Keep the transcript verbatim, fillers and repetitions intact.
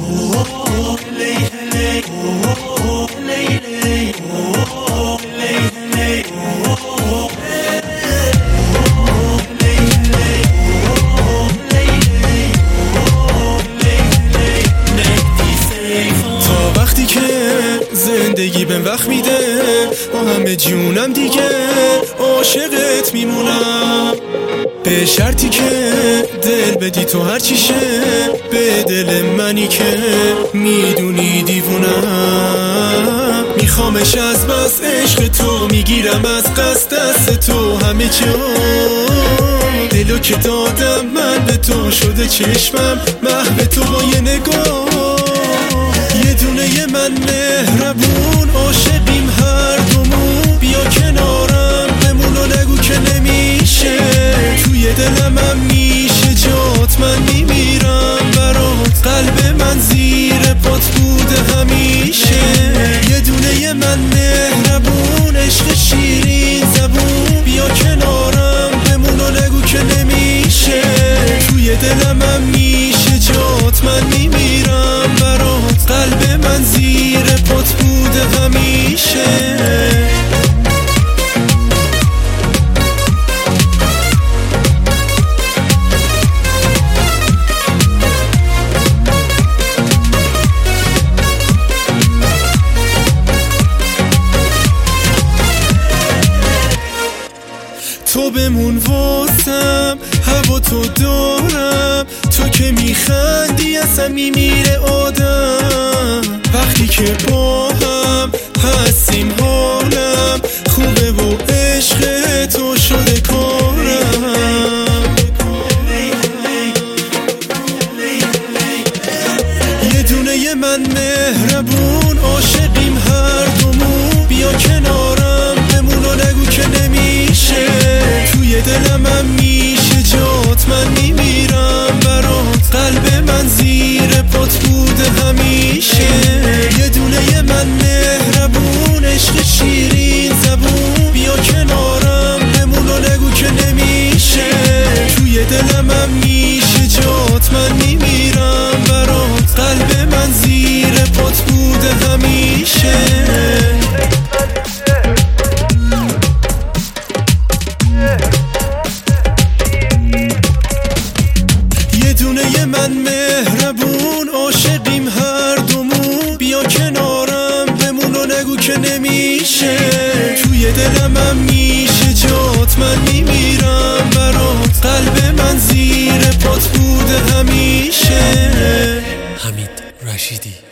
تا وقتی که زندگی بهم وقت میده با همه جونم دیگه عاشقت میمونم، به شرطی که دل بدی تو هر چیشه به دل منی که میدونی دیوونم. میخوامش از بس عشق تو، میگیرم از قصد دست تو همه جا، دلو که دادم من به تو شده چشمم محو تو با یه نگاه. یه دونه من مهربون عاشقیم هر دومون، بیا کنارم بمون و نگو که نمیشه، توی دلم هم میشه جات، من میمیرم برات، قلب من زیر پات بوده همیشه. یه دونه من مهربون عشق شیرین زبون، بیا کنارم بمون و نگو که نمیشه، توی دلم هم میشه جات، من میمیرم برات، قلب من زیر پات بوده همیشه. تو بمون واسم، هوا تو دارم، تو که میخندی اصلا میمیره آدم، وقتی که با هم هستیم حالم خوبه و عشق تو شده کارم. یه دونه من مهربون عاشقیم هر دومون، بیا کنارم بمون و نگو که نمیشه، توی دلم هم میشه جات، من میمیرم برات، قلب من زیر پات بوده همیشه. یه دونه من مهربون عشق شیرین زبون، بیا کنارم بمون و نگو که نمیشه، توی دلم هم میشه جات، من میمیرم برات، قلب من زیر پات بوده همیشه. من مهربون عاشقیم هر دومون، بیا کنارم بمون و نگو که نمیشه، توی دلم هم میشه جات، من میمیرم برات، قلب من زیر پات بوده همیشه. حمید رشیدی.